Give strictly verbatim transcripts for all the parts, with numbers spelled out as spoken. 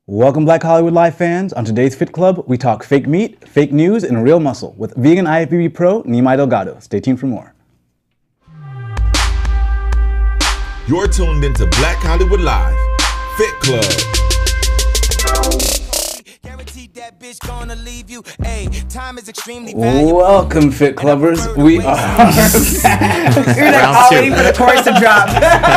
Welcome, Black Hollywood Live fans. On today's Fit Club, we talk fake meat, fake news, and real muscle with vegan I F B B pro Nimai Delgado. Stay tuned for more. You're tuned into Black Hollywood Live, Fit Club. Welcome, Fit Clubbers. We are back. You're not all waiting for the chorus to drop.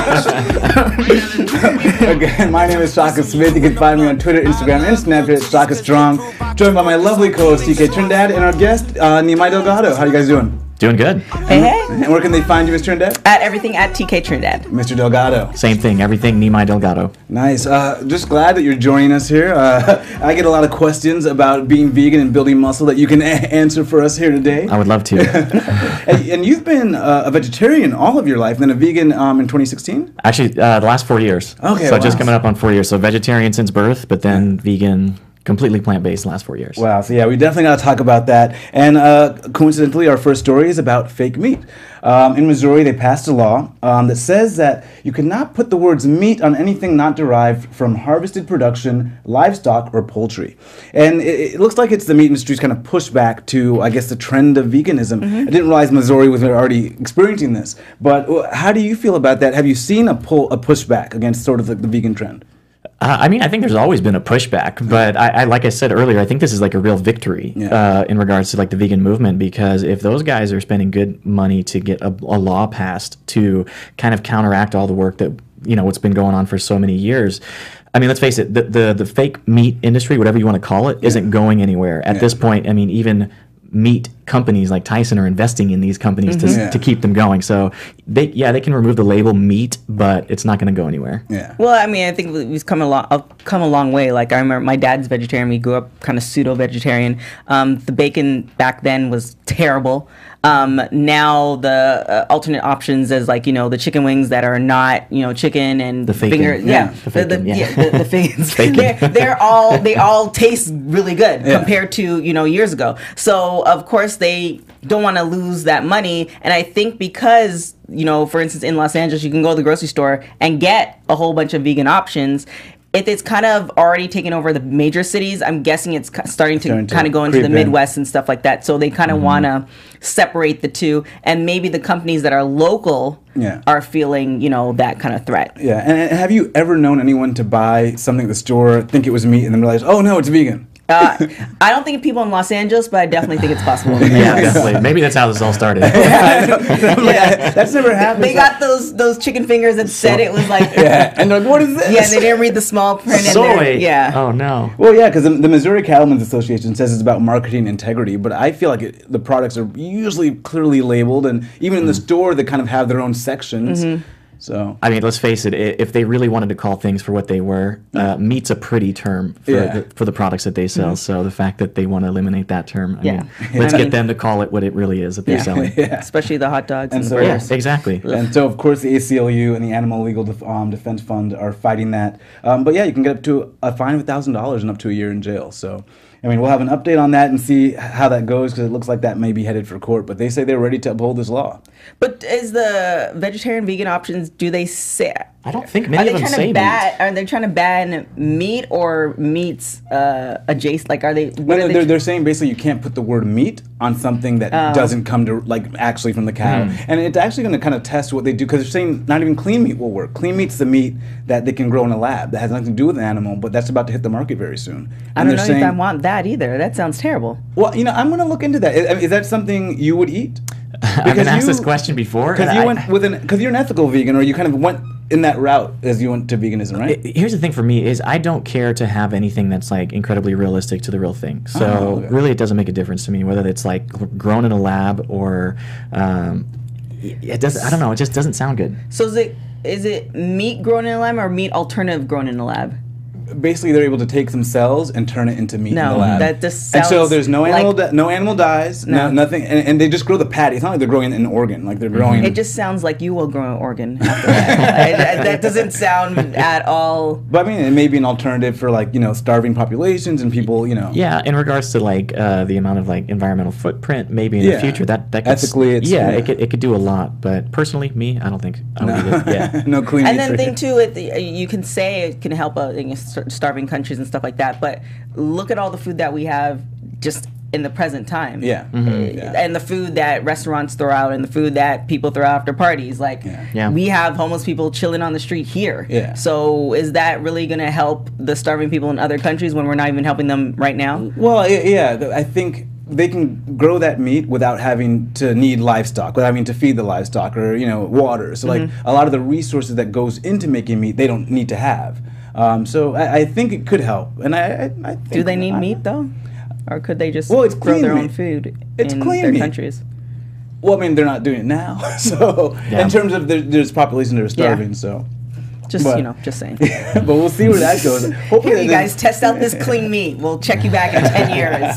Again, my name is Shaka Smith. You can find me on Twitter, Instagram, and Snapchat, Shaka Strong. Joined by my lovely co-host T K Trinidad and our guest uh, Nimai Delgado. How are you guys doing? Doing good. Hey, hey. And where can they find you, Mister Trinidad? At everything at T K Trinidad. Mister Delgado. Same thing. Everything Nimai Delgado. Nice. Uh, just glad that you're joining us here. Uh, I get a lot of questions about being vegan and building muscle that you can a- answer for us here today. I would love to. and, and you've been uh, a vegetarian all of your life, then a vegan um, in twenty sixteen? Actually, uh, the last four years. Okay, So wow. just coming up on four years. So vegetarian since birth, but then vegan, completely plant-based the last four years. Wow. So yeah, we definitely got to talk about that. And uh, coincidentally, our first story is about fake meat. Um, in Missouri, they passed a law um, that says that you cannot put the words meat on anything not derived from harvested production, livestock, or poultry. And it, it looks like it's the meat industry's kind of pushback to, I guess, the trend of veganism. Mm-hmm. I didn't realize Missouri was already experiencing this. But uh, how do you feel about that? Have you seen a pull, a pushback against sort of the, the vegan trend? Uh, I mean, I think there's always been a pushback, but I, I, like I said earlier, I think this is like a real victory Yeah. uh, in regards to like the vegan movement, because if those guys are spending good money to get a, a law passed to kind of counteract all the work that, you know, what's been going on for so many years. I mean, let's face it, the the, the fake meat industry, whatever you want to call it, yeah. isn't going anywhere. At Yeah. this point, I mean, even meat companies like Tyson are investing in these companies Mm-hmm. to, Yeah. to keep them going. So they, yeah, they can remove the label meat, but it's not going to go anywhere. Yeah. Well, I mean, I think we've come a long, uh, come a long way. Like, I remember my dad's vegetarian. We grew up kind of pseudo-vegetarian. Um, the bacon back then was terrible. Um, now the uh, alternate options is like, you know, the chicken wings that are not, you know, chicken and The fakin'. finger, Yeah, yeah, the the, the, fakin', yeah. yeah, the, the fakins. Fakin'. they're, they're all they all taste really good Yeah. compared to, you know, years ago. So of course they don't want to lose that money, and I think because, you know, for instance, in Los Angeles, you can go to the grocery store and get a whole bunch of vegan options. If it's kind of already taken over the major cities, I'm guessing it's ki- starting to Starting to kind of go into creep the in. Midwest and stuff like that. So they kind of Mm-hmm. want to separate the two, and maybe the companies that are local Yeah. are feeling, you know, that kind of threat. Yeah, and, and have you ever known anyone to buy something at the store, think it was meat, and then realize, oh no, it's vegan? Uh, I don't think people in Los Angeles, but I definitely think it's possible. Yeah, definitely. Maybe that's how this all started. Yeah, that's never happened. They got those those chicken fingers that said it was like Yeah, and they're like, what is this? yeah, they didn't read the small print. And Soy. they're- yeah. Oh no. Well, yeah, because the, the Missouri Cattlemen's Association says it's about marketing integrity, but I feel like it, the products are usually clearly labeled, and even in the store, they kind of have their own sections. So, I mean, let's face it. i- If they really wanted to call things for what they were, uh, meat's a pretty term for, Yeah. the, for the products that they sell. So the fact that they want to eliminate that term, I Yeah. mean, let's I get mean- them to call it what it really is that they're Yeah. selling. yeah. Especially the hot dogs And and, so- the Yeah, burgers. exactly. And so, of course, the A C L U and the Animal Legal Def- um, Defense Fund are fighting that. Um, but yeah, you can get up to a fine of one thousand dollars and up to a year in jail. So, I mean, we'll have an update on that and see how that goes, because it looks like that may be headed for court. But they say they're ready to uphold this law. But is the vegetarian vegan options? Do they say? I don't think Are many they of them trying say to meat. ban? Are they trying to ban meat or meats uh, adjacent? Like, are they? No, What no, are they they're, tr- they're saying basically you can't put the word meat on something that Oh. doesn't come to, like, actually from the cow. Hmm. And it's actually going to kind of test what they do, because they're saying not even clean meat will work. Clean meat's the meat that they can grow in a lab that has nothing to do with the animal, but that's about to hit the market very soon. I And don't they're know saying, if I want that either. That sounds terrible. well, you know, I'm going to look into that. Is, is that something you would eat? I've been asked you- this question before. Because and you I- went with an, because you're an ethical vegan, or you kind of went in that route as you went to veganism, right? I- Here's the thing for me is I don't care to have anything that's like incredibly realistic to the real thing. So Oh, okay. really, it doesn't make a difference to me whether it's like gr- grown in a lab or um, y- it does. I don't know. It just doesn't sound good. So is it is it meat grown in a lab or meat alternative grown in a lab? Basically, they're able to take some cells and turn it into meat in No, the lab. that just and so sounds there's no like- animal, di- no animal dies, no, No. nothing, and, and they just grow the patty. It's not like they're growing an organ, like they're growing. It just sounds like you will grow an organ after that. I- I- that doesn't sound at all. But I mean, it may be an alternative for, like, you know, starving populations and people, you know. Yeah, in regards to like uh, the amount of like environmental footprint, maybe in Yeah. the future that that could s- Ethically, it's- yeah, yeah. it could it could do a lot. But personally, me, I don't think I would No, eat it. Yeah. no clean And meat then for thing you. too, it, you can say it can help a, star- starving countries and stuff like that. But look at all the food that we have just in the present time. Yeah. Uh, Yeah. And the food that restaurants throw out and the food that people throw out after parties. Like, Yeah. Yeah. we have homeless people chilling on the street here. Yeah. So is that really going to help the starving people in other countries when we're not even helping them right now? Well, y- yeah, th- I think they can grow that meat without having to need livestock, without having to feed the livestock or, you know, water. So, like, Mm-hmm. a lot of the resources that goes into making meat, they don't need to have. Um, so I, I think it could help. And I, I, I think Do they need I- meat though? Or could they just Well, it's grow clean their own meat. food It's in clean their meat. countries? Well, I mean, they're not doing it now. So, Yeah. in terms of there, there's population that are starving, so. Just, But- you know, just saying. But we'll see where that goes. Hopefully, Here, you that- guys, test out this clean meat. We'll check you back in ten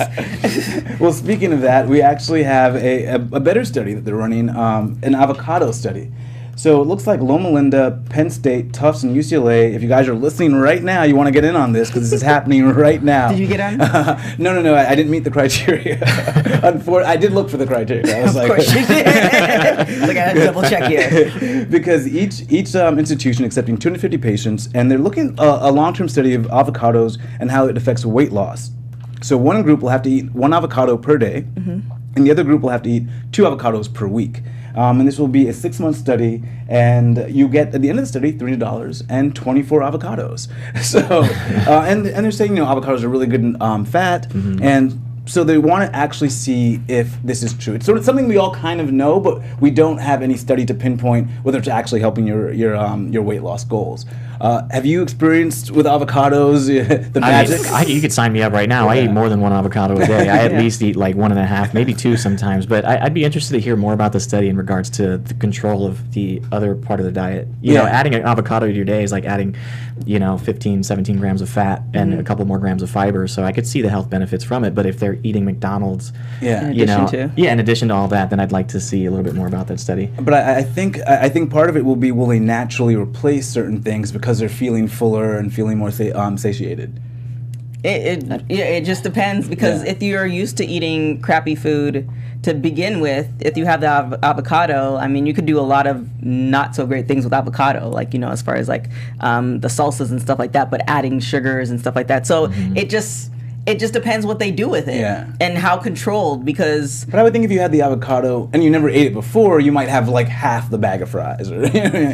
years. Well, speaking of that, we actually have a, a, a better study that they're running, um, an avocado study. So it looks like Loma Linda, Penn State, Tufts, and U C L A. If you guys are listening right now, you want to get in on this because this is happening right now. Did you get on? no, no, no. I, I didn't meet the criteria. Unfor- I did look for the criteria. I was Of like, course you did. Like, I had to double check here. because each each um, institution accepting two hundred fifty patients, and they're looking uh, a long-term study of avocados and how it affects weight loss. So one group will have to eat one avocado per day, and the other group will have to eat two avocados per week. Um, and this will be a six-month study, and you get at the end of the study three hundred dollars and twenty-four avocados. So, uh, and and they're saying, you know, avocados are really good in um, fat, and so they want to actually see if this is true. It's sort of something we all kind of know, but we don't have any study to pinpoint whether it's actually helping your your um, your weight loss goals. Uh, have you experienced with avocados the I magic? mean, I, you could sign me up right now. I Yeah. eat more than one avocado a day. I at Yeah. least eat like one and a half, maybe two sometimes. But I, I'd be interested to hear more about the study in regards to the control of the other part of the diet. You know, Yeah. adding an avocado to your day is like adding, you know, fifteen, seventeen grams of fat and Mm-hmm. a couple more grams of fiber. So I could see the health benefits from it. But if they're eating McDonald's, Yeah. In you know, addition to. yeah, in addition to all that, then I'd like to see a little bit more about that study. But I, I think I I think part of it will be will they naturally replace certain things because they're feeling fuller and feeling more sa- um, satiated. It, it, yeah, it just depends because Yeah. if you're used to eating crappy food to begin with, if you have the av- avocado, I mean, you could do a lot of not so great things with avocado, like, you know, as far as like um, the salsas and stuff like that, but adding sugars and stuff like that. So it just it just depends what they do with it Yeah. and how controlled because But I would think if you had the avocado and you never ate it before, you might have like half the bag of fries. Or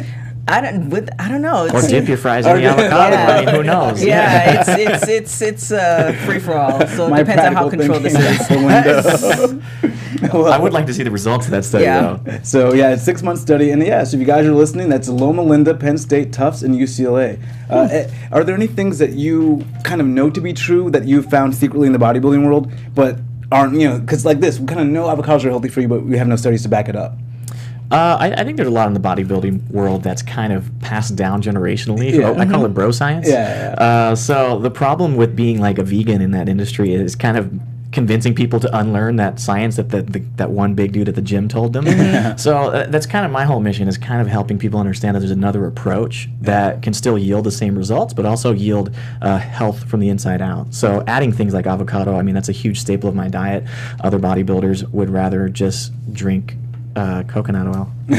I don't with I don't know. Or It's- dip your fries Or in the dip- avocado. Yeah. I mean, who knows? Yeah, it's it's it's it's uh, free for all. So it My depends on how practical controlled this thinking is. out the window. I would like to see the results of that study, Yeah. though. So yeah, it's a six month study, and yeah, so if you guys are listening, that's Loma Linda, Penn State, Tufts, and U C L A. Uh, eh, are there any things that you kind of know to be true that you've found secretly in the bodybuilding world, but aren't, you know, because like this, we kind of know avocados are healthy for you, but we have no studies to back it up. Uh, I, I think there's a lot in the bodybuilding world that's kind of passed down generationally. Yeah. I call it bro science. Yeah, yeah, yeah. Uh, so the problem with being like a vegan in that industry is kind of convincing people to unlearn that science that the, the, that one big dude at the gym told them. So uh, that's kind of my whole mission, is kind of helping people understand that there's another approach that can still yield the same results, but also yield uh, health from the inside out. So adding things like avocado, I mean, that's a huge staple of my diet. Other bodybuilders would rather just drink uh, coconut oil. Uh,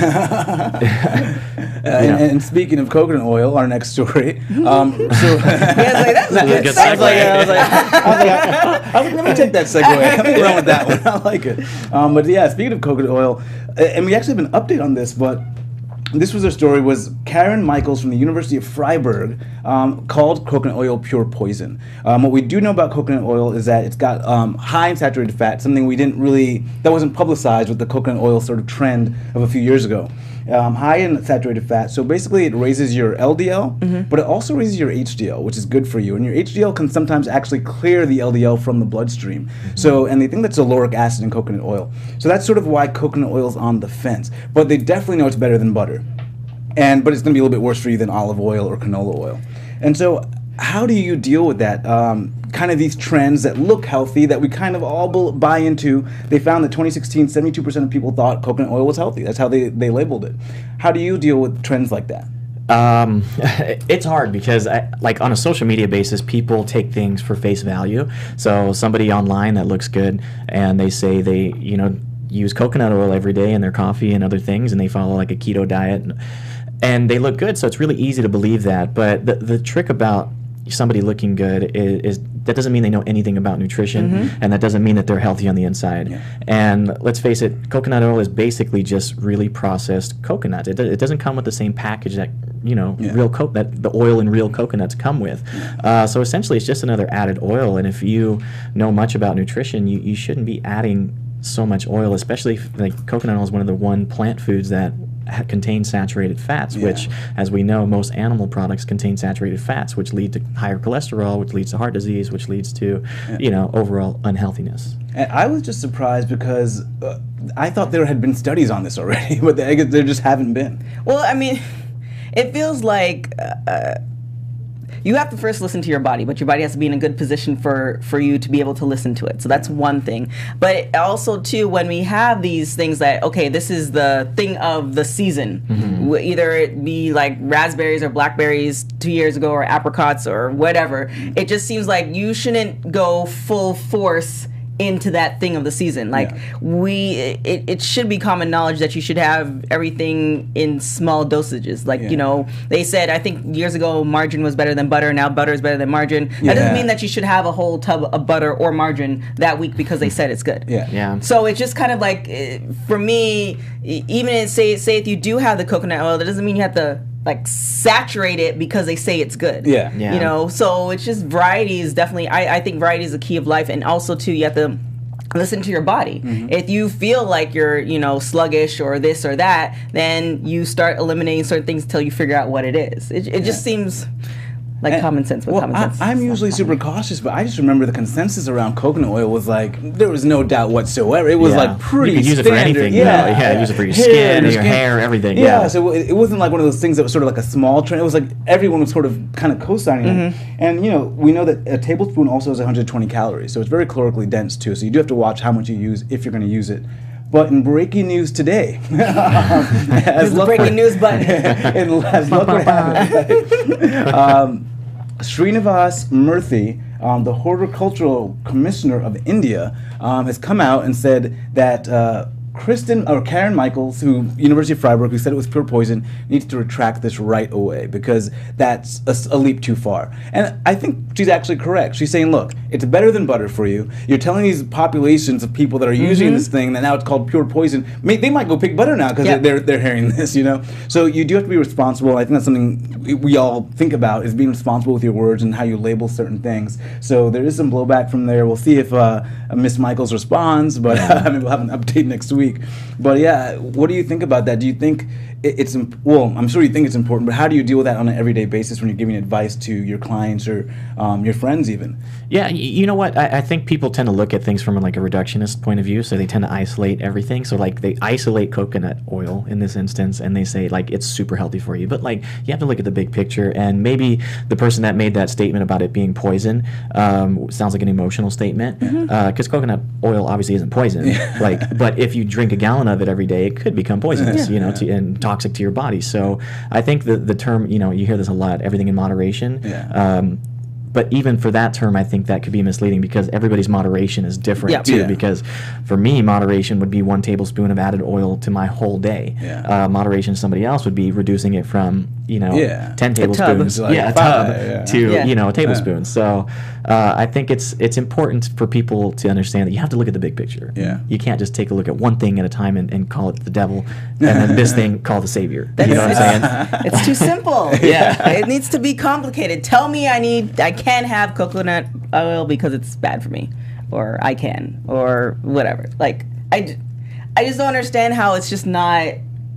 and, and speaking of coconut oil, our next story. Um, so Yeah, it's like, that's a That's a good good segue. segue. I was like, I was like, I was like, let me take that segue. Let me run with that one. I like it. Um, but yeah, speaking of coconut oil, uh, and we actually have an update on this, but this was a story, was Karen Michaels from the University of Freiburg um, called coconut oil pure poison. Um, what we do know about coconut oil is that it's got um, high in saturated fat, something we didn't really, that wasn't publicized with the coconut oil sort of trend of a few years ago. Um, high in saturated fat, so basically it raises your L D L, but it also raises your H D L, which is good for you. And your H D L can sometimes actually clear the L D L from the bloodstream. So, and they think that's lauric acid in coconut oil. So that's sort of why coconut oil is on the fence. But they definitely know it's better than butter. And but it's going to be a little bit worse for you than olive oil or canola oil. And so, how do you deal with that? Um, kind of these trends that look healthy that we kind of all bel- buy into. They found that twenty sixteen, seventy-two percent of people thought coconut oil was healthy. That's how they, they labeled it. How do you deal with trends like that? Um, it's hard because, I, like, on a social media basis, people take things for face value. So somebody online that looks good and they say they, you know, use coconut oil every day in their coffee and other things, and they follow like a keto diet, and, and they look good. So it's really easy to believe that. But the the trick about somebody looking good is, is that doesn't mean they know anything about nutrition, Mm-hmm. and that doesn't mean that they're healthy on the inside. Yeah. And let's face it, coconut oil is basically just really processed coconut. It, do- it doesn't come with the same package that you know Yeah. real co- that the oil in real coconuts come with. Uh, so essentially, it's just another added oil. And if you know much about nutrition, you, you shouldn't be adding so much oil, especially if, like coconut oil is one of the one plant foods that ha- contain saturated fats, Yeah. which, as we know, most animal products contain saturated fats, which lead to higher cholesterol, which leads to heart disease, which leads to, you know, overall unhealthiness. And I was just surprised because uh, I thought there had been studies on this already, but I guess there just haven't been. Well, I mean, it feels like uh, you have to first listen to your body, but your body has to be in a good position for, for you to be able to listen to it. So that's one thing. But also, too, when we have these things that, okay, this is the thing of the season, Mm-hmm. w- either it be like raspberries or blackberries two years ago or apricots or whatever, it just seems like you shouldn't go full force into that thing of the season. Like Yeah. we, it, it should be common knowledge that you should have everything in small dosages. Like, Yeah. you know, they said, I think years ago, margarine was better than butter. Now butter is better than margarine. That Yeah. doesn't mean that you should have a whole tub of butter or margarine that week because they said it's good. Yeah. Yeah. So it's just kind of like, eh, for me, e- even if, say, say if you do have the coconut oil, that doesn't mean you have to like saturate it because they say it's good. Yeah. Yeah. You know, so it's just variety is definitely, I, I think variety is the key of life. And also, too, you have to listen to your body. Mm-hmm. If you feel like you're, you know, sluggish or this or that, then you start eliminating certain things until you figure out what it is. It, it just seems like And- common sense with well, common I, sense. I'm usually super cautious, but I just remember the consensus around coconut oil was like there was no doubt whatsoever. It was Yeah. like pretty. You could use it for standard. anything, Yeah, you know, yeah, use it for your Hair, skin, your your hair, everything, Yeah, yeah. so it, it wasn't like one of those things that was sort of like a small trend. It was like everyone was sort of kind of co-signing it. And you know, we know that a tablespoon also has one hundred twenty calories, so it's very calorically dense too. So you do have to watch how much you use if you're going to use it. But in breaking news today, as Here's the luck breaking would- news button. and as luck would have it, um, Srinivas Murthy, um, the Horticultural Commissioner of India, um, has come out and said that uh, Kristen or Karen Michaels, who University of Freiburg, who said it was pure poison, needs to retract this right away because that's a, s- a leap too far. And I think she's actually correct. She's saying, look, it's better than butter for you. You're telling these populations of people that are using this thing that now it's called pure poison. May, they might go pick butter now because Yeah. they're they're hearing this, you know. So you do have to be responsible. I think that's something we, we all think about is being responsible with your words and how you label certain things. So there is some blowback from there. We'll see if uh, Miss Michaels responds, but I mean, we'll have an update next week. But yeah, what do you think about that? Do you think it, it's imp- well? I'm sure you think it's important, but how do you deal with that on an everyday basis when you're giving advice to your clients or um, your friends, even? Yeah, y- you know what? I, I think people tend to look at things from like a reductionist point of view, so they tend to isolate everything. So like they isolate coconut oil in this instance, and they say like it's super healthy for you. But like you have to look at the big picture, and maybe the person that made that statement about it being poison um, sounds like an emotional statement, because coconut oil obviously isn't poison. Like, but if you drink a gallon of it every day, it could become poisonous, you know, to, and toxic to your body. So I think the the term, you know, you hear this a lot, everything in moderation. Yeah. Um, but even for that term, I think that could be misleading because everybody's moderation is different Yeah. too. Yeah. Because for me, moderation would be one tablespoon of added oil to my whole day. Yeah. Uh, moderation, somebody else would be reducing it from you know Yeah. ten A tub. tablespoons, To, like, yeah, a five, tub yeah. to Yeah. you know a tablespoon. So uh, I think it's it's important for people to understand that you have to look at the big picture. Yeah. You can't just take a look at one thing at a time and, and call it the devil, and then this thing call the savior. You know what I'm saying? It's too simple. Yeah. It needs to be complicated. Tell me I need, I can't have coconut oil because it's bad for me, or I can, or whatever. Like, I, j- I just don't understand how it's just not,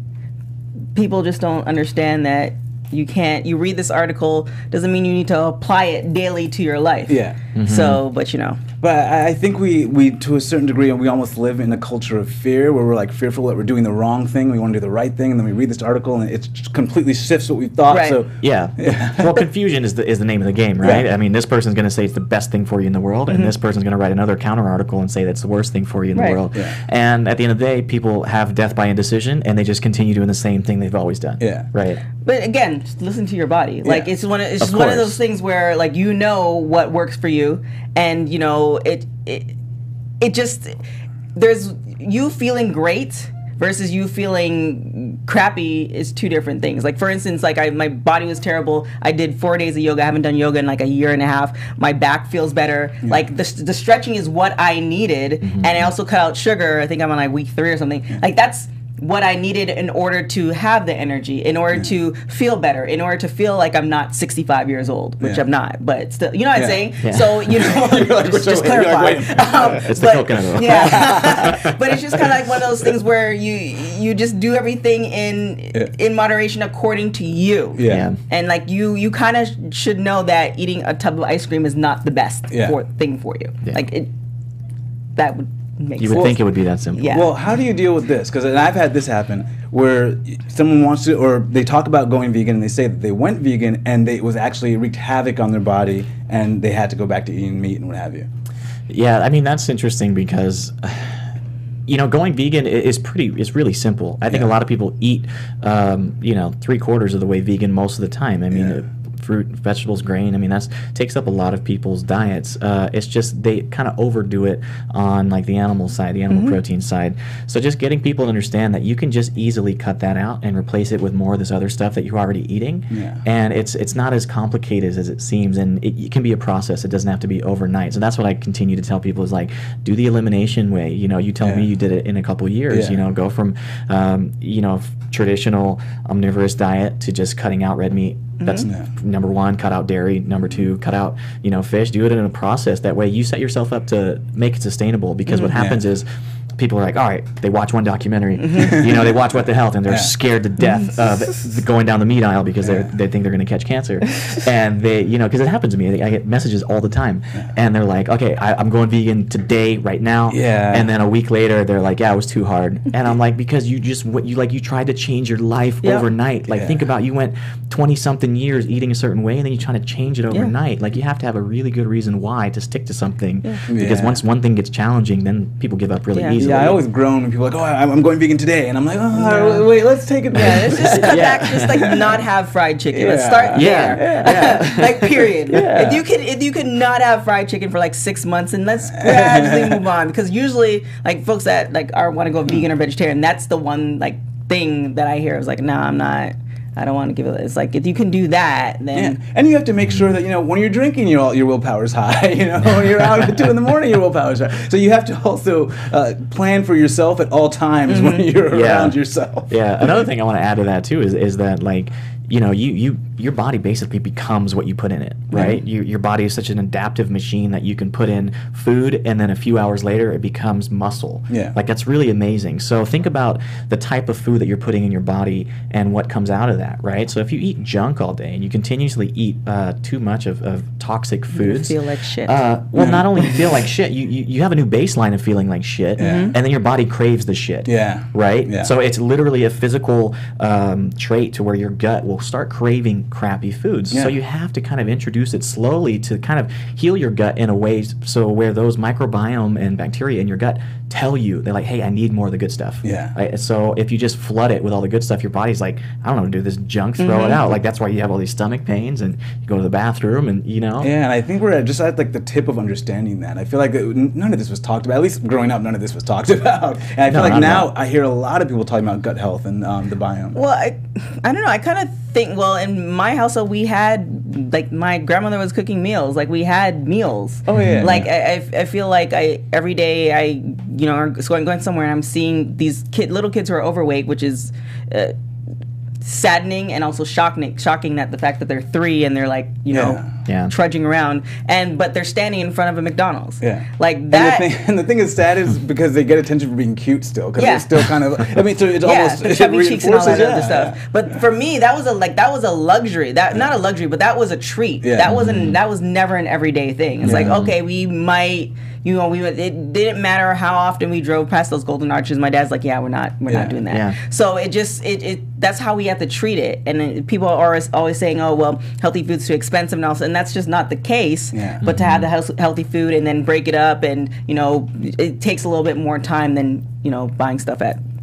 people just don't understand that you can't, you read this article, doesn't mean you need to apply it daily to your life. Yeah. So, but you know. But I I think we, we, to a certain degree, we almost live in a culture of fear where we're like fearful that we're doing the wrong thing. We want to do the right thing, and then we read this article, and it just completely shifts what we thought. Right. So Yeah. Well, confusion is the is the name of the game, right? Yeah. I mean, this person's going to say it's the best thing for you in the world, and this person's going to write another counter article and say that's the worst thing for you in Right. the world. Yeah. And at the end of the day, people have death by indecision, and they just continue doing the same thing they've always done. Yeah. Right. But again, just listen to your body. Like Yeah. it's one. Of, it's Of just one of course. those things where like you know what works for you, and you know it. It, it just there's you feeling great versus you feeling crappy is two different things. Like for instance, like I my body was terrible. I did four days of yoga. I haven't done yoga in like a year and a half. My back feels better. Yeah. Like the the stretching is what I needed, mm-hmm. and I also cut out sugar. I think I'm on like week three or something. Yeah. Like that's what I needed in order to have the energy, in order yeah. to feel better, in order to feel like I'm not sixty-five years old, which yeah. I'm not, but still, you know what yeah. I'm saying? Yeah. So, you know, like, just, just clarify. Like, um, it's the coconut. Yeah. But it's just kind of like one of those things where you you just do everything in yeah. in moderation according to you. Yeah. yeah. And like you you kind of sh- should know that eating a tub of ice cream is not the best yeah. for, thing for you. Yeah. Like it, that would Makes you would sense. think it would be that simple. Yeah. Well, how do you deal with this? Because I've had this happen where someone wants to, or they talk about going vegan and they say that they went vegan and they, it was actually wreaked havoc on their body and they had to go back to eating meat and what have you. Yeah, I mean, that's interesting because, you know, going vegan is pretty, is really simple. I think yeah. a lot of people eat, um, you know, three quarters of the way vegan most of the time. I mean, yeah. fruit, vegetables, grain. I mean, that's takes up a lot of people's diets. Uh, it's just they kind of overdo it on like the animal side, the animal mm-hmm. protein side. So just getting people to understand that you can just easily cut that out and replace it with more of this other stuff that you're already eating. Yeah. And it's it's not as complicated as it seems, and it, it can be a process. It doesn't have to be overnight. So that's what I continue to tell people is like, do the elimination way. You know, you tell yeah. me you did it in a couple years. Yeah. You know, go from um, you know f- traditional omnivorous diet to just cutting out red meat. That's yeah. number one, cut out dairy. Number two, cut out, you know, fish. Do it in a process. That way you set yourself up to make it sustainable, because mm-hmm. what happens yeah. is people are like, all right, they watch one documentary, mm-hmm. you know, they watch What the Health, and they're yeah. scared to death of going down the meat aisle because yeah. they they think they're going to catch cancer. And they, you know, because it happens to me. I get messages all the time, yeah. and they're like, okay, I, I'm going vegan today, right now. Yeah. And then a week later, they're like, yeah, it was too hard. And I'm like, because you just, what you like, you tried to change your life yep. overnight. Like, yeah. think about, you went twenty something years eating a certain way, and then you're trying to change it overnight. Yeah. Like, you have to have a really good reason why to stick to something. Yeah. Because yeah. once one thing gets challenging, then people give up really yeah. easily. Yeah, I always groan when people are like, oh, I'm going vegan today. And I'm like, oh, yeah. wait, let's take it back. Yeah, let's just cut yeah. back, just like not have fried chicken. Yeah. Let's start yeah. there. Yeah. Like, period. Yeah. If you could if you could not have fried chicken for like six months, and let's gradually move on. Because usually, like, folks that like are want to go vegan or vegetarian, that's the one like thing that I hear is like, no, nah, I'm not. I don't want to give it. It's like, if you can do that, then yeah. And you have to make sure that, you know, when you're drinking, your your willpower's high. You know, when you're out at two in the morning, your willpower's high. So you have to also uh, plan for yourself at all times mm-hmm. when you're yeah. around yourself. Yeah. Another thing I want to add to that too is is that, like, you know, you, you your body basically becomes what you put in it, right? Mm-hmm. You, your body is such an adaptive machine that you can put in food, and then a few hours later it becomes muscle. Yeah. Like, that's really amazing. So think about the type of food that you're putting in your body and what comes out of that, right? So if you eat junk all day and you continuously eat uh, too much of, of toxic foods, you feel like shit. Uh, well, yeah. not only you feel like shit, you, you you have a new baseline of feeling like shit, yeah. and then your body craves the shit. Yeah. Right? Yeah. So it's literally a physical um, trait to where your gut will start craving crappy foods. Yeah. So you have to kind of introduce it slowly to kind of heal your gut in a way so where those microbiome and bacteria in your gut tell you, they're like, hey, I need more of the good stuff. Yeah. Right? So if you just flood it with all the good stuff, your body's like, I don't know, do this junk, throw mm-hmm. it out. Like, that's why you have all these stomach pains and you go to the bathroom and, you know. Yeah, and I think we're at just at like the tip of understanding that. I feel like none of this was talked about. At least growing up, none of this was talked about. And I feel No, like now not. I hear a lot of people talking about gut health and um, the biome. Well, I, I don't know. I kind of think, well, in my household, we had, like, my grandmother was cooking meals. Like, we had meals. Oh, yeah. Like, yeah. I, I feel like I every day I, you know, going, going somewhere and I'm seeing these kid, little kids who are overweight, which is uh, saddening and also shocking, shocking that the fact that they're three and they're, like, you know, Yeah. Yeah. trudging around, and but they're standing in front of a McDonald's. Yeah. Like that. And the, thing, and the thing is sad is because they get attention for being cute still, because Yeah. they're still kind of, I mean, so it's yeah, almost, the it chubby cheeks and all that reinforces, other yeah, stuff. yeah. But for me, that was a like that was a luxury. That not a luxury, but that was a treat. Yeah. That wasn't that was never an everyday thing. It's like, Yeah. okay, we might, you know, we it didn't matter how often we drove past those Golden Arches. My dad's like, yeah, we're not we're Yeah. not doing that. Yeah. So it just it, it that's how we have to treat it. And then people are always, always saying, oh well, healthy food's too expensive and all, and that's just not the case. Yeah. But to have the health, healthy food and then break it up, and you know, it takes a little bit more time than, you know, buying stuff at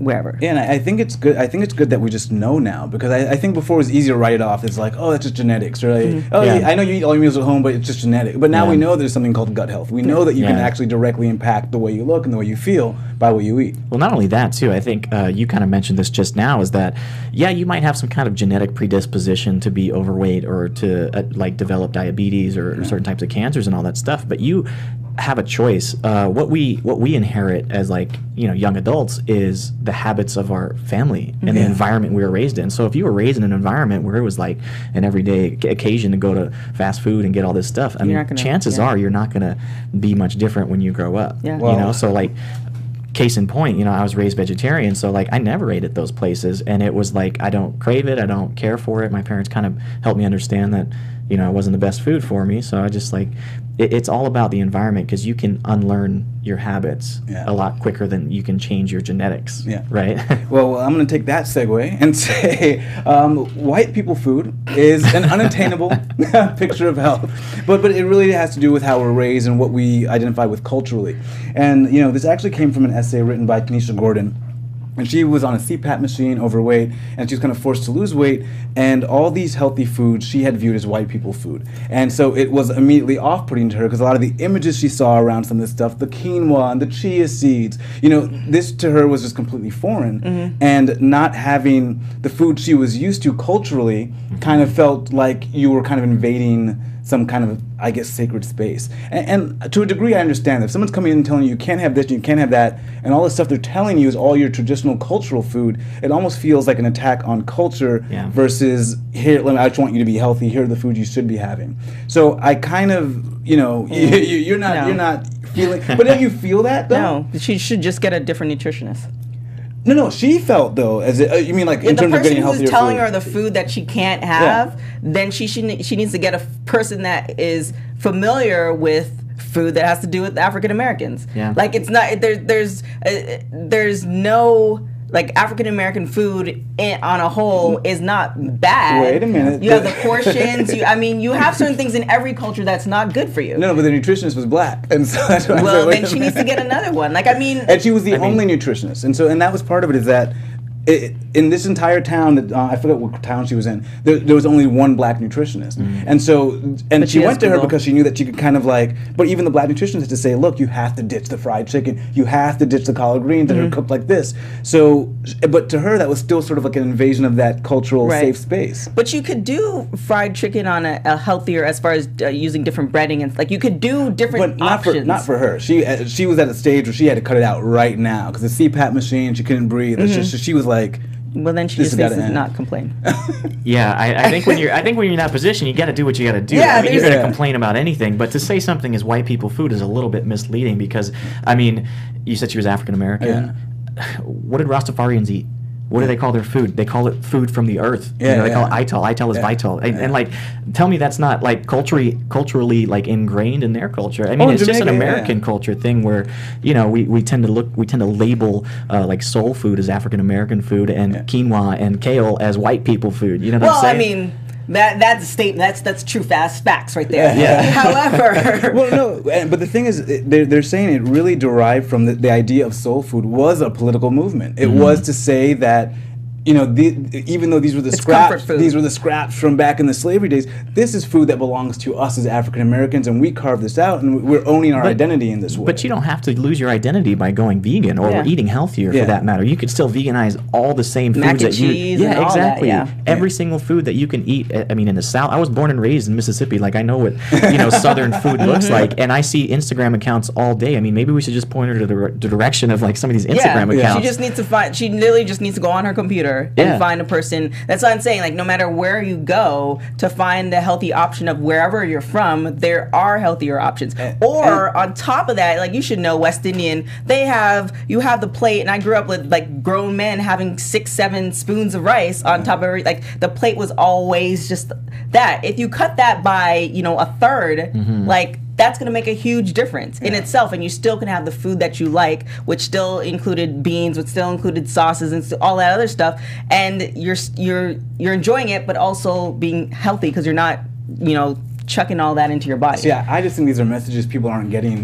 wherever. Yeah, and I I think it's good. I think it's good that we just know now, because I, I think before it was easy to write it off. It's like, oh, that's just genetics, or like, Mm-hmm. oh, Yeah. yeah, I know you eat all your meals at home, but it's just genetic. But now Yeah. we know there's something called gut health. We know that you can Yeah. actually directly impact the way you look and the way you feel by what you eat. Well, not only that, too, I think uh, you kind of mentioned this just now, is that, yeah, you might have some kind of genetic predisposition to be overweight or to, uh, like, develop diabetes or, or certain types of cancers and all that stuff, but you have a choice. Uh, what we what we inherit as, like, you know, young adults is the habits of our family and the environment we were raised in. So if you were raised in an environment where it was like an everyday c- occasion to go to fast food and get all this stuff, I mean, not gonna- chances yeah. are you're not going to be much different when you grow up. Yeah. You Well- know, so like, case in point, you know, I was raised vegetarian, so like I never ate at those places, and it was like I don't crave it, I don't care for it. My parents kind of helped me understand that, you know, it wasn't the best food for me, so I just like it, it's all about the environment, because you can unlearn your habits Yeah. a lot quicker than you can change your genetics. Yeah. Right. Well, I'm going to take that segue and say um, white people food is an unattainable picture of health. But but it really has to do with how we're raised and what we identify with culturally. And, you know, this actually came from an essay written by Tanisha Gordon. And she was on a C PAP machine, overweight, and she was kind of forced to lose weight. And all these healthy foods she had viewed as white people food. And so it was immediately off-putting to her, because a lot of the images she saw around some of this stuff, the quinoa and the chia seeds, you know, this to her was just completely foreign. And not having the food she was used to culturally kind of felt like you were kind of invading some kind of, I guess, sacred space. And, and to a degree, I understand that. If someone's coming in and telling you you can't have this and you can't have that, and all the stuff they're telling you is all your traditional cultural food, it almost feels like an attack on culture Yeah. versus, here, let me, I just want you to be healthy, here are the foods you should be having. So I kind of, you know, you, you're not, No. you're not feeling, but don't you feel that though? No, she should just get a different nutritionist. No, no, she felt though, as it, uh, you mean like in If the terms of person getting who's healthier telling food. her the food that she can't have, then she should she needs to get a f- person that is familiar with food that has to do with African Americans. Yeah. Like it's not there. There's uh, there's no. Like African American food in, on a whole is not bad. Wait a minute. You have the portions. You, I mean, you have certain things in every culture that's not good for you. No, no, but the nutritionist was black, and so that's why I Well, said, wait then a she needs to minute. get another one. Like I mean, And she was the I mean- only nutritionist, and so and that was part of it. Is that it, in this entire town that uh, I forget what town she was in, there, there was only one black nutritionist, and so and But she she went has to her Google. because she knew that she could kind of like. But even the black nutritionist had to say, look, you have to ditch the fried chicken, you have to ditch the collard greens that Mm-hmm. are cooked like this. So, but to her, that was still sort of like an invasion of that cultural Right. safe space. But you could do fried chicken on a, a healthier, as far as uh, using different breading and like you could do different But not options. for not for her. She uh, she was at a stage where she had to cut it out right now because the C PAP machine, she couldn't breathe. It's Mm-hmm. just she was like. Well, then she This just has needs gotta to end. not complain. Yeah, I, I think when you're I think when you're in that position, you got to do what you got to do. Yeah, I mean, you're there's- going to Yeah. complain about anything, but to say something is white people food is a little bit misleading, because, I mean, you said she was African American. What did Rastafarians eat? What do they call their food? They call it food from the earth. Yeah, you know, they yeah. call it ital. Ital is Yeah, vital. And, yeah. and like, tell me that's not like culturally, culturally like ingrained in their culture. I mean, Oh, it's just an Jamaica, yeah. American culture thing where, you know, we, we tend to look, we tend to label uh, like soul food as African American food and Yeah. quinoa and kale as white people food. You know what Well, I'm I saying? mean, that that's a statement. That's that's true fast facts right there. Yeah. However, Well, no, and- but the thing is, it- they're, they're saying it really derived from the, the idea of soul food was a political movement. It was to say that, you know, the, even though these were the It's scraps, comfort food. these were the scraps from back in the slavery days. This is food that belongs to us as African Americans, and we carved this out, and we're owning our But- identity in this way. But you don't have to lose your identity by going vegan or Yeah. eating healthier Yeah. for that matter. You could still veganize all the same Mac foods and that you cheese yeah, and all that, exactly. yeah. Every single food that you can eat. I I mean, in the South, I was born and raised in Mississippi. Like I know what you know Southern food looks Mm-hmm. like, and I see Instagram accounts all day. I mean, maybe we should just point her to the, the direction of like some of these Instagram yeah, accounts. she just needs to find. She literally just needs to go on her computer Yeah. and find a person. That's what I'm saying. Like no matter where you go to find the healthy option of wherever you're from, there are healthier options. And- Or on top of that, like you should know West Indian, they have you have the plate, and I grew up with like grown men having six, seven spoons of rice on top of every. Like the plate was always just that. If you cut that by you know a third, Mm-hmm. like. That's going to make a huge difference in itself, and you still can have the food that you like, which still included beans, which still included sauces and st- all that other stuff, and you're you're you're enjoying it, but also being healthy because you're not, you know, chucking all that into your body. So, yeah, I just think these are messages people aren't getting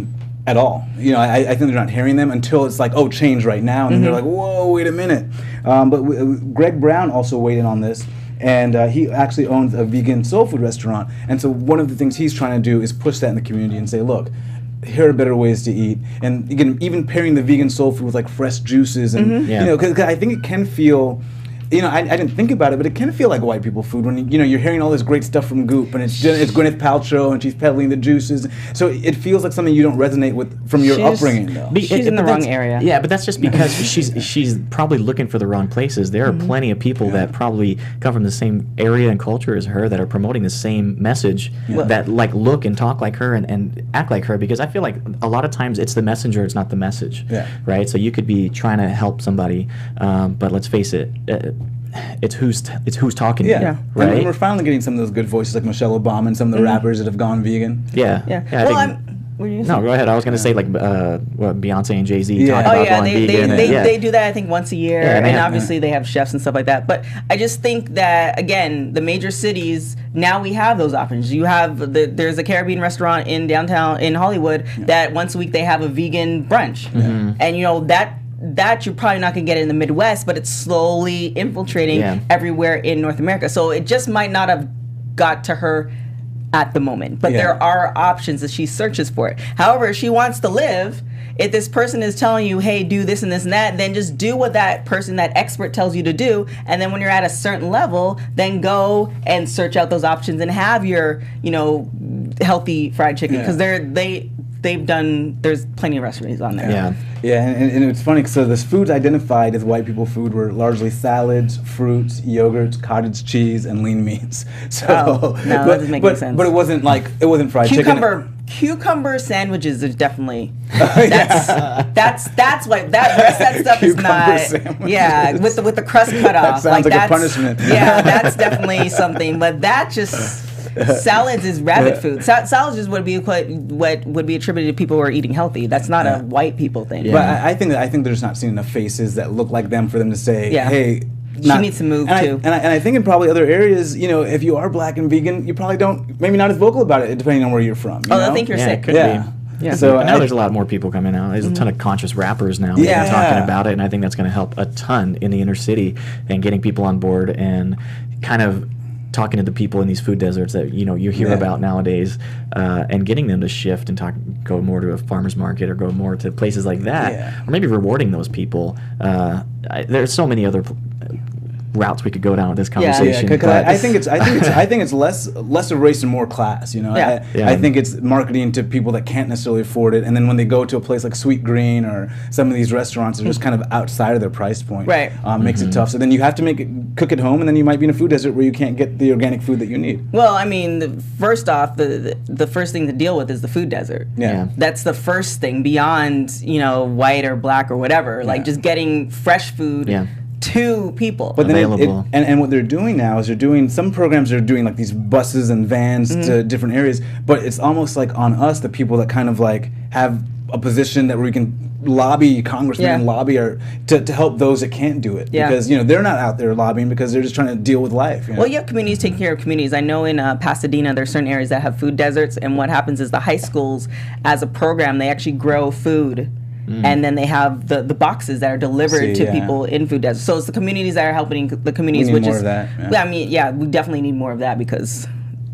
at all. You know, I, I think they're not hearing them until it's like, oh, change right now, and then they're like, whoa, wait a minute. Um, but w- Greg Brown also weighed in on this, and uh, he actually owns a vegan soul food restaurant. And so one of the things he's trying to do is push that in the community and say, look, here are better ways to eat, and again, even pairing the vegan soul food with like fresh juices, and Mm-hmm. Yeah. you know, because I think it can feel. You know, I, I didn't think about it, but it can feel like white people food when you, you know you're hearing all this great stuff from Goop, and it's it's Gwyneth Paltrow, and she's peddling the juices. So it feels like something you don't resonate with from your She's- upbringing, though. Be- She's it- in the but wrong that's- area. Yeah, but that's just because she's she's probably looking for the wrong places. There are plenty of people that probably come from the same area and culture as her that are promoting the same message that like look and talk like her and, and act like her, because I feel like a lot of times it's the messenger, it's not the message. Yeah. Right? So you could be trying to help somebody, um, but let's face it, uh, it's who's t- it's who's talking Yeah, to you, And- right? And we're finally getting some of those good voices like Michelle Obama and some of the rappers that have gone vegan. yeah. Yeah. I well, think- I'm. What are you no, saying? go ahead. I was going to say like uh, what Beyonce and Jay Z Yeah. talk Oh, about Oh yeah, going they, they, vegan. and- they, yeah. they do that I think once a year, Yeah, and and, they have- obviously they have chefs and stuff like that. But I just think that again, the major cities now we have those options. You have the there's a Caribbean restaurant in downtown in Hollywood that once a week they have a vegan brunch, and you know that. That you're probably not going to get in the Midwest, but it's slowly infiltrating Yeah. everywhere in North America. So it just might not have got to her at the moment, but Yeah. there are options that she searches for it. However, if she wants to live, if this person is telling you, hey, do this and this and that, then just do what that person, that expert tells you to do. And then when you're at a certain level, then go and search out those options and have your, you know, healthy fried chicken. Yeah. Because they're, they, they've done, there's plenty of recipes on there. Yeah. Yeah, and, and it's funny. So the foods identified as white people food were largely salads, fruits, yogurts, cottage cheese, and lean meats. So, Oh, no, that but, doesn't make but, any sense. But it wasn't like it wasn't fried Cucumber, chicken. cucumber sandwiches is definitely that's that's that's what that rest of that stuff is Cucumber not. sandwiches. Yeah, with the with the crust cut off. sounds like a that's, punishment. Yeah, that's definitely something. But that just salads is rabbit food. Sa- salads just would be quite, what would be attributed to people who are eating healthy. That's not a white people thing. Yeah. But I, I think that I think they're just not seeing enough faces that look like them for them to say, Yeah. hey. She needs to move, and I, too. and I, and I think in probably other areas, you know, if you are black and vegan, you probably don't, maybe not as vocal about it, depending on where you're from. You Oh, know? I think you're Yeah, sick. it could Yeah. be. Yeah. So So now I- there's a lot more people coming out. There's a ton of conscious rappers now that Yeah. are talking about it, and I think that's going to help a ton in the inner city and getting people on board and kind of talking to the people in these food deserts that you know you hear Yeah. about nowadays, uh, and getting them to shift and talk, go more to a farmer's market or go more to places like that, Yeah. or maybe rewarding those people. Uh, I, there's so many other pl- routes we could go down with this Yeah. conversation. Yeah, because but- I, I think it's I think it's I think it's less less of race and more class. You know, Yeah. I, Yeah. I think it's marketing to people that can't necessarily afford it, and then when they go to a place like Sweet Green or some of these restaurants, they're just kind of outside of their price point. Right. um, makes Mm-hmm. it tough. So then you have to make it cook at home, and then you might be in a food desert where you can't get the organic food that you need. Well, I mean, the, first off, the, the the first thing to deal with is the food desert. Yeah. Yeah. That's the first thing beyond, you know, white or black or whatever. Like Yeah. just getting fresh food Yeah. to people. But then it, it, Available. and, and what they're doing now is they're doing some programs are doing like these buses and vans Mm-hmm. to different areas, but it's almost like on us, the people that kind of like have a position that we can lobby congressmen Yeah. and lobby or to, to help those that can't do it, Yeah. because you know they're not out there lobbying because they're just trying to deal with life. You know? Well, you have communities taking care of communities. I know in uh, Pasadena, there's certain areas that have food deserts, and what happens is the high schools, as a program, they actually grow food, and then they have the, the boxes that are delivered See, to yeah. people in food deserts. So it's the communities that are helping the communities, need which more is, of that, yeah. Well, I mean, yeah, we definitely need more of that because,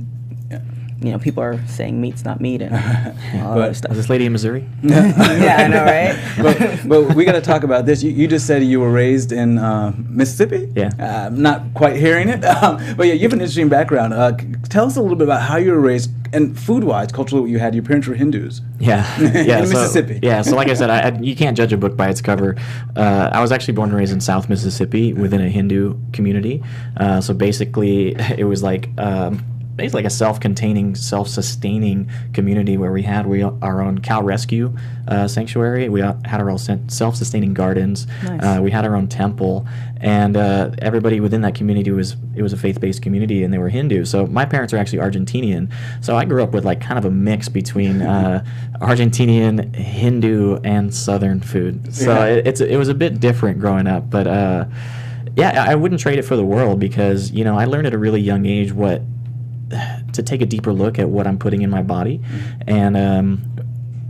you know, people are saying meat's not meat and all that other Is stuff. this lady in Missouri? Yeah, I know, right? but, but we got to talk about this. You, you just said you were raised in uh, Mississippi. Yeah. Uh, I'm not quite hearing it. Um, but yeah, you have an interesting background. Uh, c- tell us a little bit about how you were raised and food-wise, culturally, what you had. Your parents were Hindus. Yeah, yeah. In so, Mississippi. Yeah, so like I said, I, I, you can't judge a book by its cover. Uh, I was actually born and raised in South Mississippi within a Hindu community. Uh, so basically, it was like um, basically like a self-containing, self-sustaining community where we had we our own cow rescue uh, sanctuary. We had our own sen- self-sustaining gardens. Nice. Uh, we had our own temple, and uh, everybody within that community was it was a faith-based community, and they were Hindu. So my parents are actually Argentinian. So I grew up with like kind of a mix between uh, Argentinian, Hindu, and Southern food. So Yeah. it, it's it was a bit different growing up, but uh, yeah, I I wouldn't trade it for the world because you know I learned at a really young age what to take a deeper look at what I'm putting in my body, and um,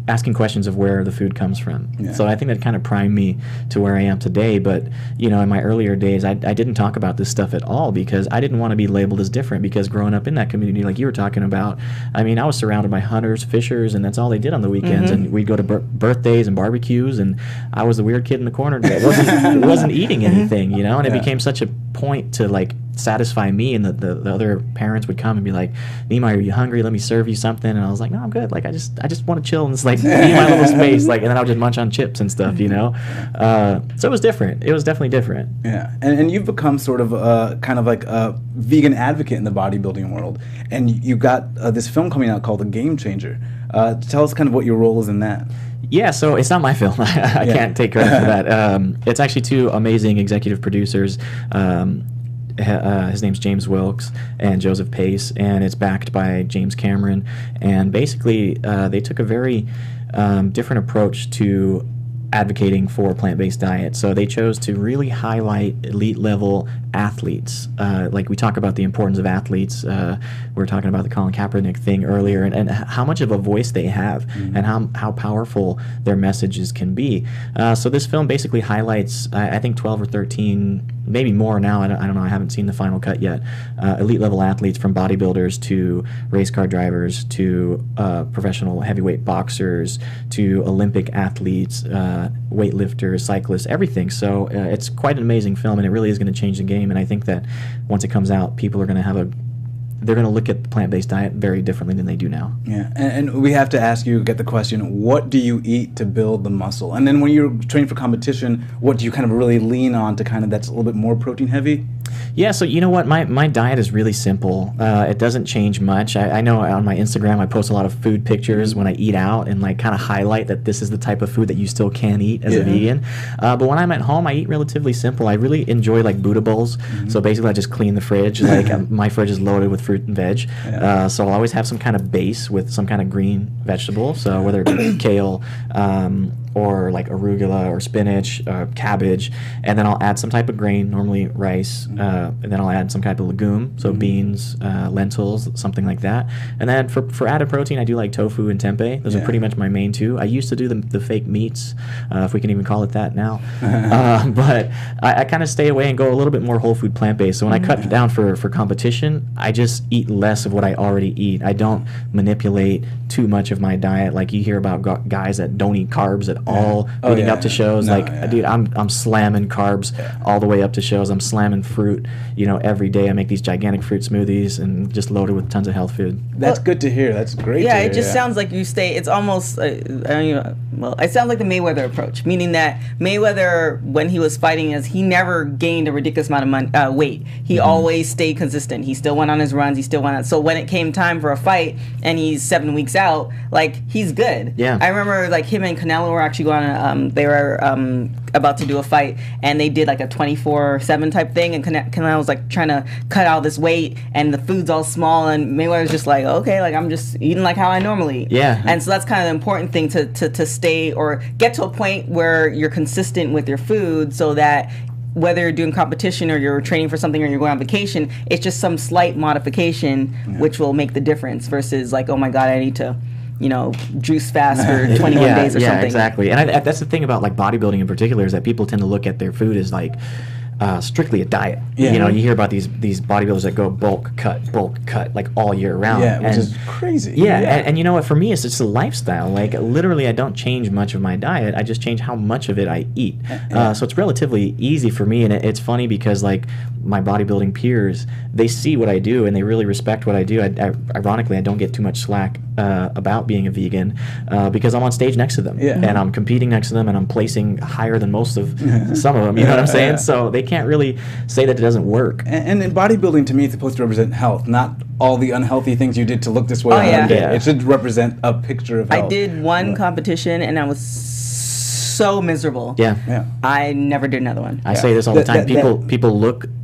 asking questions of where the food comes from. Yeah. So I think that kind of primed me to where I am today. But you know, in my earlier days, I, I didn't talk about this stuff at all because I didn't want to be labeled as different. Because growing up in that community, like you were talking about, I mean, I was surrounded by hunters, fishers, and that's all they did on the weekends. Mm-hmm. And we'd go to bir- birthdays and barbecues, and I was the weird kid in the corner that wasn't wasn't eating anything, you know. And it Yeah. became such a point to like satisfy me, and the, the, the other parents would come and be like, Nehemiah, are you hungry? Let me serve you something. And I was like, no, I'm good. Like I just I just want to chill and just like be in my little space. Like, and then I would just munch on chips and stuff, you know. Uh, so it was different. It was definitely different. Yeah, and, and you've become sort of uh, kind of like a vegan advocate in the bodybuilding world, and you got uh, this film coming out called The Game Changer. Uh, tell us kind of what your role is in that. Yeah, so it's not my film. I Yeah. can't take credit for that. Um, it's actually two amazing executive producers. Um, Uh, his name's James Wilkes and Joseph Pace, and it's backed by James Cameron. And basically, uh, they took a very um, different approach to advocating for a plant-based diet. So they chose to really highlight elite-level athletes. Uh, like we talk about the importance of athletes. Uh, we were talking about the Colin Kaepernick thing earlier, and, and how much of a voice they have, mm-hmm. and how how powerful their messages can be. Uh, so this film basically highlights, I, I think, twelve or thirteen, maybe more now. I don't, I don't know. I haven't seen the final cut yet. Uh, elite-level athletes, from bodybuilders to race car drivers to uh, professional heavyweight boxers to Olympic athletes, uh, weightlifters, cyclists, everything. So uh, it's quite an amazing film, and it really is going to change the game. And I think that once it comes out, people are going to have a they're going to look at the plant-based diet very differently than they do now. Yeah, and, and we have to ask you, get the question, what do you eat to build the muscle? And then when you're training for competition, what do you kind of really lean on to kind of that's a little bit more protein heavy? Yeah, so you know what? My, my diet is really simple. Uh, it doesn't change much. I, I know on my Instagram I post a lot of food pictures when I eat out and like kind of highlight that this is the type of food that you still can eat as Yeah. a vegan. Uh, but when I'm at home, I eat relatively simple. I really enjoy like Buddha bowls. Mm-hmm. So basically I just clean the fridge. Like um, my fridge is loaded with fruit and veg. Yeah. Uh, so I'll always have some kind of base with some kind of green vegetable. So whether it be kale, um, or like arugula or spinach, uh, cabbage, and then I'll add some type of grain, normally rice, uh, and then I'll add some kind of legume, so mm-hmm. beans, uh, lentils, something like that. And then for, for added protein, I do like tofu and tempeh. Those yeah. are pretty much my main two. I used to do the, the fake meats, uh, if we can even call it that now. uh, but I, I kind of stay away and go a little bit more whole food plant-based. So when I cut yeah. down for, for competition, I just eat less of what I already eat. I don't manipulate too much of my diet. Like you hear about gu- guys that don't eat carbs at all oh, leading yeah, up to yeah. shows. No, like, yeah. dude, I'm I'm slamming carbs yeah. all the way up to shows. I'm slamming fruit, you know, every day. I make these gigantic fruit smoothies and just loaded with tons of health food. That's well, good to hear. That's great. Yeah, to hear, it just yeah. sounds like you stay. It's almost, uh, I don't know, well, it sounds like the Mayweather approach, meaning that Mayweather, when he was fighting us, he never gained a ridiculous amount of money, uh, weight. He mm-hmm. always stayed consistent. He still went on his runs. He still went on. So when it came time for a fight and he's seven weeks out, like he's good. Yeah. I remember like him and Canelo were actually going. Um, they were um, about to do a fight, and they did like a twenty-four seven type thing, and Cane- Canelo was like trying to cut all this weight, and the food's all small, and Mayweather's just like, okay, like I'm just eating like how I normally eat. Yeah. And so that's kind of the important thing to, to, to stay or get to a point where you're consistent with your food, so that whether you're doing competition or you're training for something or you're going on vacation, it's just some slight modification yeah. which will make the difference versus like, oh my God, I need to, you know, juice fast for twenty-one yeah, days or yeah, something. Yeah, exactly. And I, that's the thing about like bodybuilding in particular, is that people tend to look at their food as like uh, strictly a diet. Yeah. You know, you hear about these these bodybuilders that go bulk cut, bulk cut, like all year round. Yeah, which and, is crazy. Yeah, yeah. And, and you know what? For me, it's just a lifestyle. Like literally, I don't change much of my diet. I just change how much of it I eat. Yeah. Uh, so it's relatively easy for me, and it, it's funny because like my bodybuilding peers, they see what I do and they really respect what I do. I, I, ironically, I don't get too much slack uh, about being a vegan uh, because I'm on stage next to them, yeah. and I'm competing next to them, and I'm placing higher than most of some of them. You know what I'm saying? Yeah. So they can't really say that it doesn't work. And, and in bodybuilding, to me, it's supposed to represent health, not all the unhealthy things you did to look this way. Oh, on yeah. one day. Yeah. It should represent a picture of health. I did one Yeah. competition and I was so miserable. Yeah. Yeah. I never did another one. I Yeah. say this all the That- time. that- people that- people look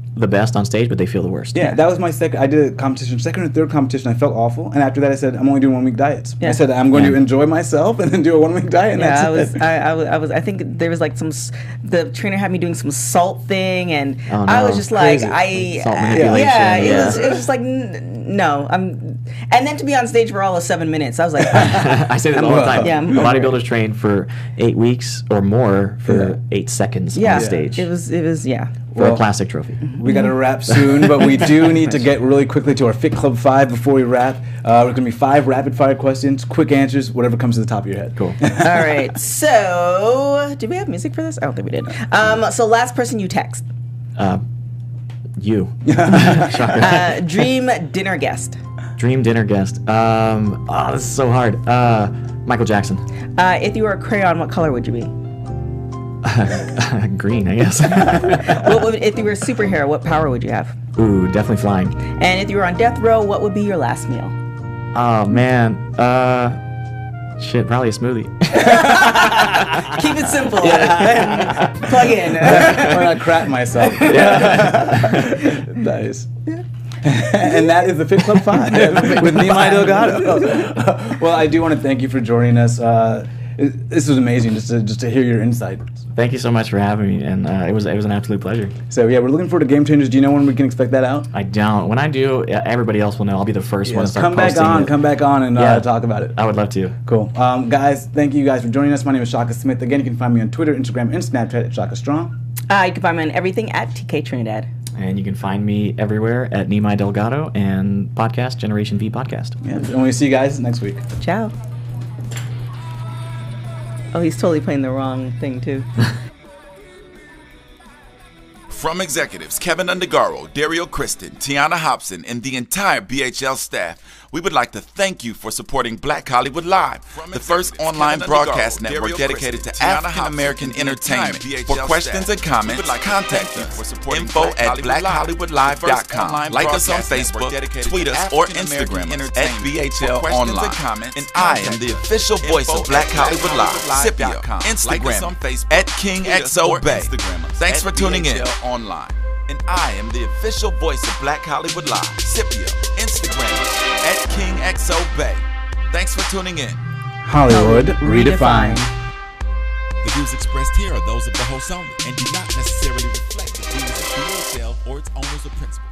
the best on stage, but they feel the worst. Yeah, that was my second. I did a competition, second or third competition. I felt awful, and after that, I said, "I'm only doing one week diets." Yeah. I said, "I'm going Yeah. to enjoy myself and then do a one week diet." And Yeah, that's I was, it. I, I was, I was, I think there was like some, s- the trainer had me doing some salt thing, and Oh, I no. was just like, Crazy. I, Salt uh, manipulation, yeah, it yeah. was, it was just like, n- no, I'm, and then to be on stage for all of seven minutes, I was like, I say that all the time. Yeah, I'm- Bodybuilders train for eight weeks or more for Yeah. eight seconds yeah, on stage it was, it was, yeah. for Well, a plastic trophy. We got to wrap soon, but we do need to get really quickly to our Fit Club five before we wrap. Uh, we're going to be five rapid fire questions, quick answers, whatever comes to the top of your head. Cool. All right, so did we have music for this? I don't think we did. Um, so last person you text, Uh, you. uh, dream dinner guest, Dream dinner guest. Um, oh, this is so hard. Uh, Michael Jackson. uh, if you were a crayon, what color would you be? Green, I guess. What would, if you were a superhero, what power would you have? Ooh, definitely flying. And if you were on death row, what would be your last meal? Oh man. Uh, shit, probably a smoothie. Keep it simple. Plug in. Or not crap myself. Nice. And that is the Fit Club five with Nehemiah Delgado. Well, I do want to thank you for joining us. Uh, it- this was amazing just to, just to hear your insight. Thank you so much for having me, and uh, it was it was an absolute pleasure. So, yeah, we're looking forward to Game Changers. Do you know when we can expect that out? I don't. When I do, uh, everybody else will know. I'll be the first one to start come back posting on, it. come back on and uh, Yeah. talk about it. I would love to. Cool. Um, guys, thank you guys for joining us. My name is Shaka Smith. Again, you can find me on Twitter, Instagram, and Snapchat at Shaka Strong. Uh, you can find me on everything at T K Trinidad. And you can find me everywhere at Nehemiah Delgado and podcast Generation V Podcast. Yeah, and we'll see you guys next week. Ciao. Oh, he's totally playing the wrong thing, too. From executives Kevin Undergaro, Dario Kristen, Tiana Hobson, and the entire B H L staff, we would like to thank you for supporting Black Hollywood Live, the first online broadcast network dedicated to African American entertainment. For questions and comments, contact us. Info at black hollywood live dot com. Like us on Facebook, tweet us, or Instagram us at B H L Online. And I am the official voice of Black Hollywood Live, Scipio, Instagram at King X O Bay. Thanks for tuning in. Online. And I am the official voice of Black Hollywood Live, Scipio, Instagram at King X O Bay. Thanks for tuning in. Hollywood Redefined. The views expressed here are those of the host only and do not necessarily reflect the views of B H L or its owners or principals.